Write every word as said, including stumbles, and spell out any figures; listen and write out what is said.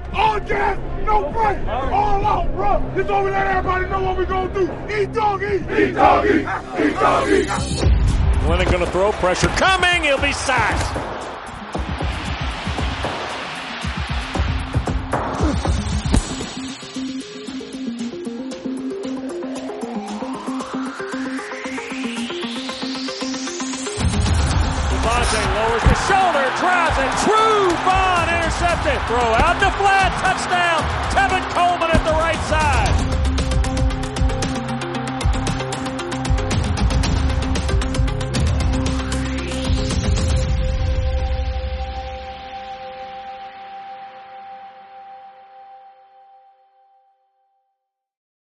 All gas, no break, all out, bro. This is what we let everybody know what we gonna do. Eat dog, eat. Eat dog, eat. Eat dog, eat. Glennon gonna throw, pressure coming, he'll be sacked. Devontae lowers the shoulder, drives it, true, Vaughn intercepted. Throw out the flat, touchdown, Tevin Coleman at the right side.